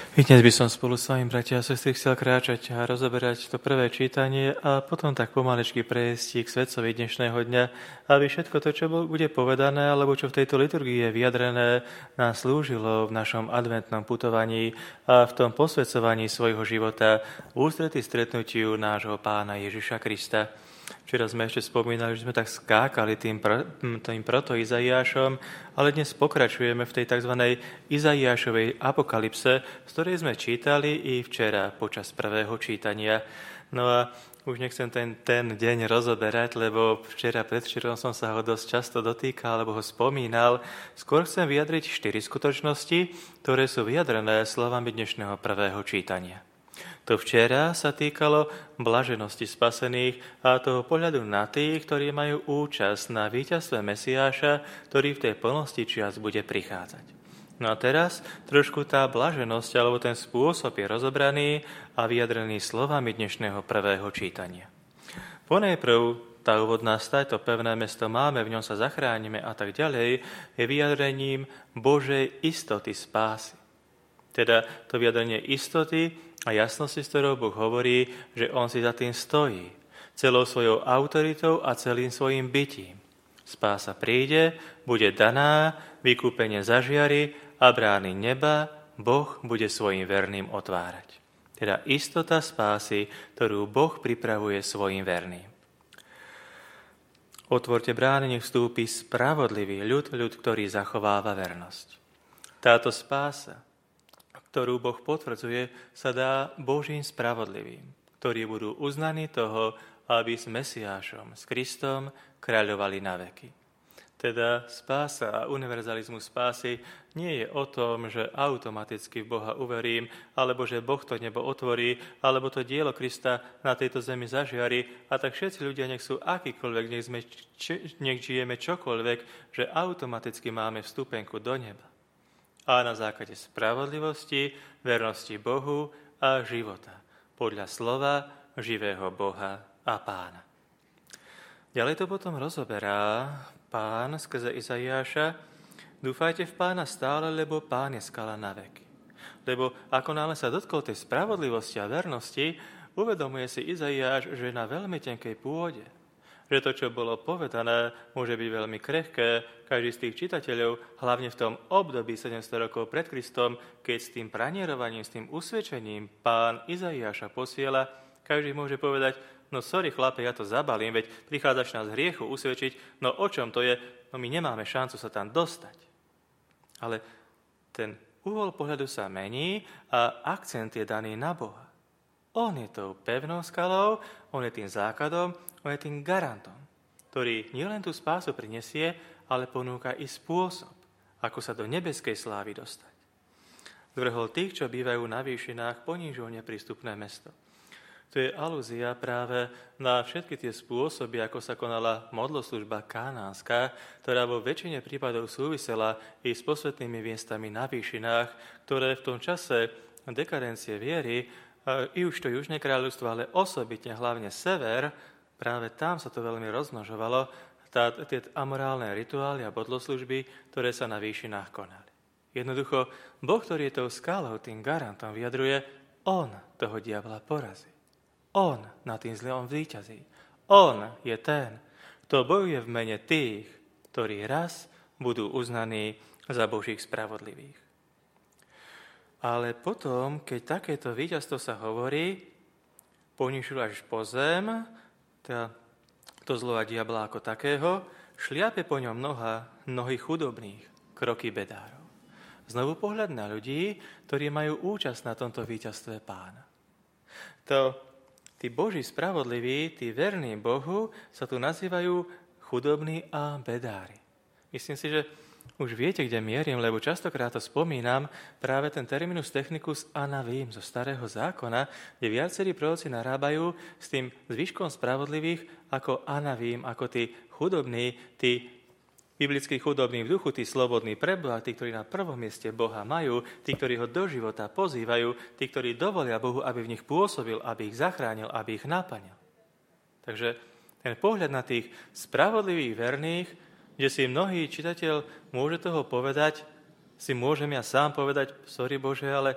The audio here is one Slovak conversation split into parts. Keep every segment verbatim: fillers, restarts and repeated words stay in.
I dnes by som spolu s vami, bratia a sestry, chcel kráčať a rozoberať to prvé čítanie a potom tak pomalečky prejsť k svetcovi dnešného dňa, aby všetko to, čo bude povedané, alebo čo v tejto liturgii je vyjadrené, nás slúžilo v našom adventnom putovaní a v tom posvedcovaní svojho života v ústretí stretnutiu nášho Pána Ježiša Krista. Včera sme ešte spomínali, že sme tak skákali tým, pro, tým proto-Izaiášom, ale dnes pokračujeme v tej tzv. Izaiášovej apokalypse, z ktorej sme čítali i včera počas prvého čítania. No a už nechcem ten, ten deň rozoberať, lebo včera, predvčerom som sa ho dosť často dotýkal, alebo ho spomínal. Skôr chcem vyjadriť štyri skutočnosti, ktoré sú vyjadrené slovami dnešného prvého čítania. To včera sa týkalo blaženosti spasených a toho pohľadu na tých, ktorí majú účasť na víťazstve Mesiáša, ktorý v tej plnosti čias bude prichádzať. No a teraz trošku tá blaženosť alebo ten spôsob je rozobraný a vyjadrený slovami dnešného prvého čítania. Ponajprv tá úvodná stať, to pevné mesto máme, v ňom sa zachránime a tak ďalej, je vyjadrením Božej istoty spásy. Teda to vyjadrenie istoty a jasnosti, s ktorou Boh hovorí, že on si za tým stojí, celou svojou autoritou a celým svojim bytím. Spása príde, bude daná, vykúpenie zažiari a brány neba Boh bude svojim verným otvárať. Teda istota spásy, ktorú Boh pripravuje svojim verným. Otvorte brány, nech vstúpi spravodlivý ľud, ľud, ktorý zachováva vernosť. Táto spása, ktorú Boh potvrdzuje, sa dá Božím spravodlivým, ktorí budú uznaní toho, aby s Mesiášom, s Kristom kráľovali na veky. Teda spása a univerzalizmus spásy nie je o tom, že automaticky v Boha uverím, alebo že Boh to nebo otvorí, alebo to dielo Krista na tejto zemi zažiari, a tak všetci ľudia nech sú akýkoľvek, nech, sme, či, nech žijeme čokoľvek, že automaticky máme vstupenku do neba. A na základe spravodlivosti, vernosti Bohu a života, podľa slova živého Boha a Pána. Ďalej to potom rozoberá Pán skrze Izaiáša: dúfajte v Pána stále, lebo Pán je skala na veky. Lebo ako náhle sa dotkol tej spravodlivosti a vernosti, uvedomuje si Izaiáš, že na veľmi tenkej pôde, že to, čo bolo povedané, môže byť veľmi krehké. Každý z tých čitateľov, hlavne v tom období sedemsto rokov pred Kristom, keď s tým pranierovaním, s tým usvedčením Pán Izaiáša posiela, každý môže povedať: no sorry chlape, ja to zabalím, veď prichádzaš nás hriechu usvedčiť, no o čom to je? No my nemáme šancu sa tam dostať. Ale ten uhol pohľadu sa mení a akcent je daný na Boha. On je tou pevnou skalou, on je tým základom, on je tým garantom, ktorý nielen tú spásu prinesie, ale ponúka i spôsob, ako sa do nebeskej slávy dostať. Zvrhol tých, čo bývajú na výšinách, ponížil neprístupné mesto. To je alúzia práve na všetky tie spôsoby, ako sa konala modloslužba kánánska, ktorá vo väčšine prípadov súvisela i s posvätnými miestami na výšinách, ktoré v tom čase dekadencie viery, i už to južné kráľovstvo, ale osobitne hlavne sever, práve tam sa to veľmi rozmnožovalo, tá, tie amorálne rituály a bodloslužby, ktoré sa na výšinách konali. Jednoducho, Boh, ktorý je tou skalou, tým garantom, vyjadruje, on toho diabla porazí. On na tým zlom víťazí. On je ten, kto bojuje v mene tých, ktorí raz budú uznaní za Božích spravodlivých. Ale potom, keď takéto víťazstvo sa hovorí, ponižil až po zem, teda to zlo a diabla ako takého, šliape po ňom noha, nohy chudobných, kroky bedárov. Znovu pohľad na ľudí, ktorí majú účasť na tomto víťazstve Pána. To, tí Boží spravodliví, tí verní Bohu, sa tu nazývajú chudobní a bedári. Myslím si, že už viete, kde mierim, lebo častokrát to spomínam, práve ten terminus technicus anavím zo Starého zákona, kde viacerí proroci narábajú s tým zvyškom spravodlivých ako anavím, ako tí chudobní, tí biblicky chudobní v duchu, tí slobodní pre Boha, tí, ktorí na prvom mieste Boha majú, tí, ktorí ho do života pozývajú, tí, ktorí dovolia Bohu, aby v nich pôsobil, aby ich zachránil, aby ich naplnil. Takže ten pohľad na tých spravodlivých verných, kde si mnohý čitateľ môže toho povedať, si môžem ja sám povedať, sorry Bože, ale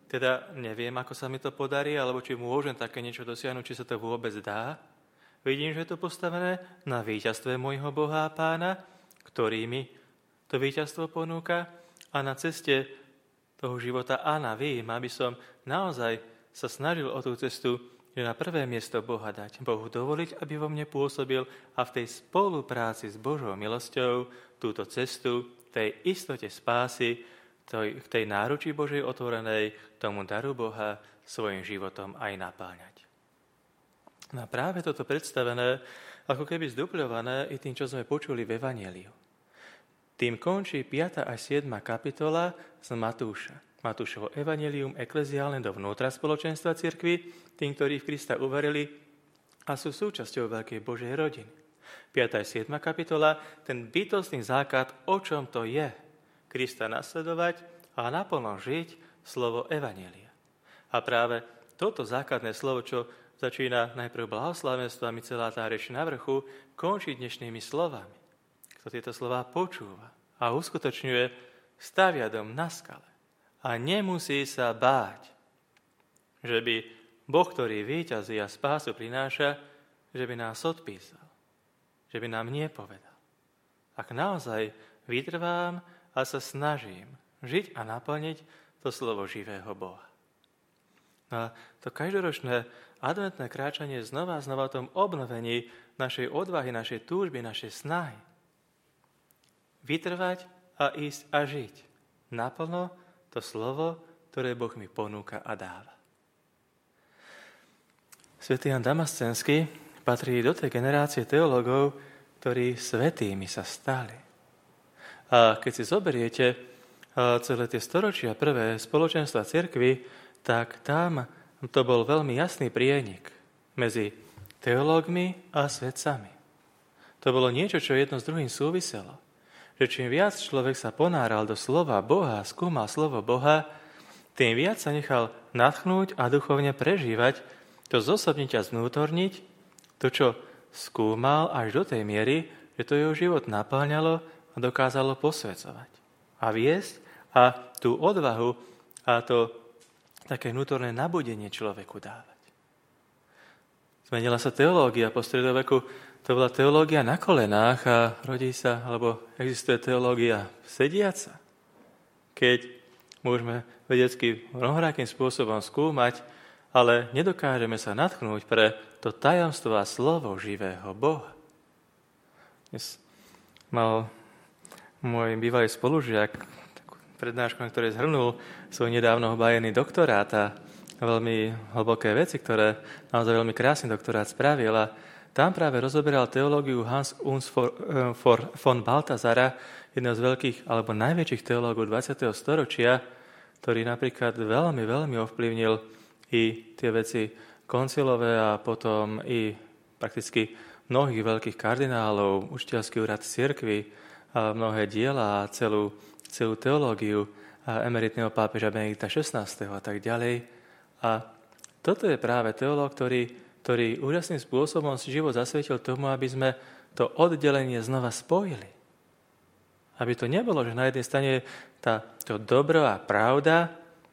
teda neviem, ako sa mi to podarí, alebo či môžem také niečo dosiahnuť, či sa to vôbec dá. Vidím, že je to postavené na víťazstve môjho Boha a Pána, ktorý mi to víťazstvo ponúka, a na ceste toho života a navím, aby som naozaj sa snažil o tú cestu, že na prvé miesto Boha dať, Bohu dovoliť, aby vo mne pôsobil a v tej spolupráci s Božou milosťou túto cestu, tej istote spásy, tej, tej náručí Božej otvorenej, tomu daru Boha svojim životom aj napáňať. No a práve toto predstavené, ako keby zdupľované i tým, čo sme počuli v Evanjeliu. Tým končí piata až siedma kapitola z Matúša. Matúšovo evanjelium ekleziálne dovnútra spoločenstva cirkvi, tým, ktorí v Krista uverili a sú súčasťou veľkej Božej rodiny. piata až siedma kapitola, ten bytostný základ, o čom to je Krista nasledovať a naplno žiť slovo evanjelia. A práve toto základné slovo, čo začína najprv blahoslavenstvami, celá tá reč na vrchu, končí dnešnými slovami. Kto tieto slová počúva a uskutočňuje, stavia dom na skale. A nemusí sa báť, že by Boh, ktorý víťazí a spásu prináša, že by nás odpísal, že by nám nepovedal. Ak naozaj vytrvám a sa snažím žiť a naplniť to slovo živého Boha. A to každoročné adventné kráčanie znova a znova o tom obnovení našej odvahy, našej túžby, našej snahy. Vytrvať a ísť a žiť naplno to slovo, ktoré Boh mi ponúka a dáva. Svätý Ján Damascenský patrí do tej generácie teológov, ktorí svätými sa stali. A keď si zoberiete celé tie storočia prvé spoločenstva cirkvi, tak tam to bol veľmi jasný prienik medzi teológmi a svetcami. To bolo niečo, čo jedno s druhým súviselo. Že čím viac človek sa ponáral do slova Boha, skúmal slovo Boha, tým viac sa nechal nadchnúť a duchovne prežívať, to zosobniť a znútorniť, to, čo skúmal až do tej miery, že to jeho život napáňalo a dokázalo posvedzovať. A viesť a tú odvahu a to také vnútorné nabudenie človeku dávať. Zmenila sa teológia po stredoveku. To bola teológia na kolenách a rodí sa, alebo existuje teológia sediaca. Keď môžeme vedecky mnohorakým spôsobom skúmať, ale nedokážeme sa nadchnúť pre to tajomstvo a slovo živého Boha. Dnes mal môj bývalý spolužiak takú prednášku, ktorý zhrnul svoj nedávno obhájený doktorát a veľmi hlboké veci, ktoré naozaj veľmi krásny doktorát spravil. A tam práve rozoberal teológiu Hans Uns von Balthasara, jedného z veľkých alebo najväčších teológov dvadsiateho storočia, ktorý napríklad veľmi, veľmi ovplyvnil i tie veci koncilové a potom i prakticky mnohých veľkých kardinálov, učiteľský úrad cirkvi, a mnohé diela a celú, celú teológiu a emeritného pápeža Benedikta šestnásteho a tak ďalej. A toto je práve teológ, ktorý ktorý úžasným spôsobom si život zasvetil tomu, aby sme to oddelenie znova spojili. Aby to nebolo, že na jednej strane tá, to dobro a pravda,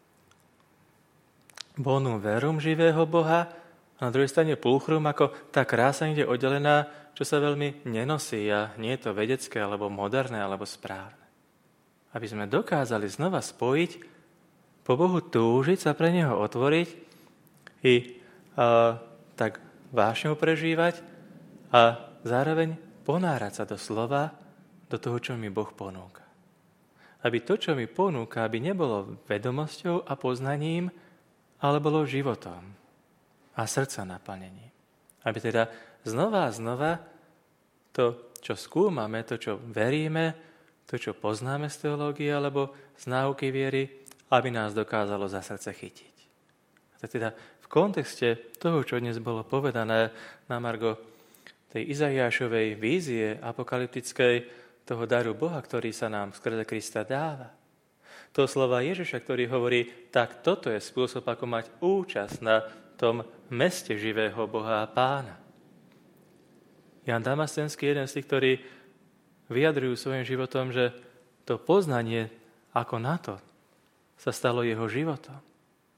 bonum verum živého Boha, a na druhej strane pulchrum, ako tá krása niekde oddelená, čo sa veľmi nenosí a nie je to vedecké, alebo moderné, alebo správne. Aby sme dokázali znova spojiť, po Bohu túžiť, sa pre Neho otvoriť i a, tak vášňou prežívať a zároveň ponárať sa do slova, do toho, čo mi Boh ponúka. Aby to, čo mi ponúka, aby nebolo vedomosťou a poznaním, ale bolo životom a srdca naplnením. Aby teda znova a znova to, čo skúmame, to, čo veríme, to, čo poznáme z teológie alebo z náuky viery, aby nás dokázalo za srdce chytiť. A teda v kontexte toho, čo dnes bolo povedané na margo tej Izaiášovej vízie apokalyptickej, toho daru Boha, ktorý sa nám skrze Krista dáva. To slova Ježiša, ktorý hovorí, tak toto je spôsob, ako mať účasť na tom meste živého Boha a Pána. Ján Damascenský, jeden z tých, ktorí vyjadrujú svojim životom, že to poznanie ako na to sa stalo jeho životom.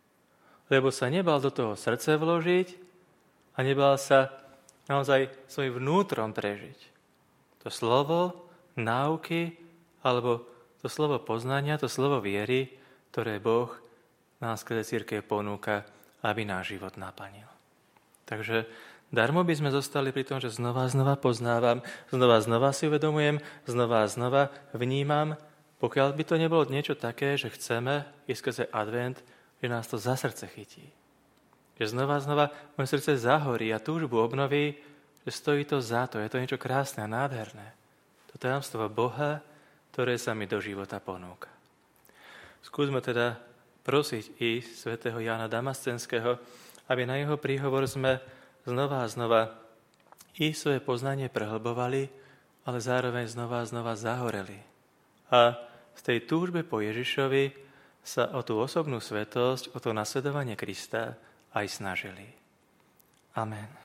lebo sa nebal do toho srdce vložiť a nebal sa naozaj svojim vnútrom prežiť. To slovo náuky, alebo to slovo poznania, to slovo viery, ktoré Boh nám skrze cirkev ponúka, aby náš život naplnil. Takže darmo by sme zostali pri tom, že znova a znova poznávam, znova a znova si uvedomujem, znova a znova vnímam, pokiaľ by to nebolo niečo také, že chceme ísť skrze advent, že nás to za srdce chytí. Že znova a znova moje srdce zahorí a túžbu obnoví, že stojí to za to, je to niečo krásne a nádherné. To tajomstvo Boha, ktoré sa mi do života ponúka. Skúsme teda prosiť i svätého Jána Damascenského, aby na jeho príhovor sme znova a znova i svoje poznanie prehlbovali, ale zároveň znova a znova zahoreli. A v tej túžbe po Ježišovi sa o tú osobnú svetosť, o to nasledovanie Krista aj snažili. Amen.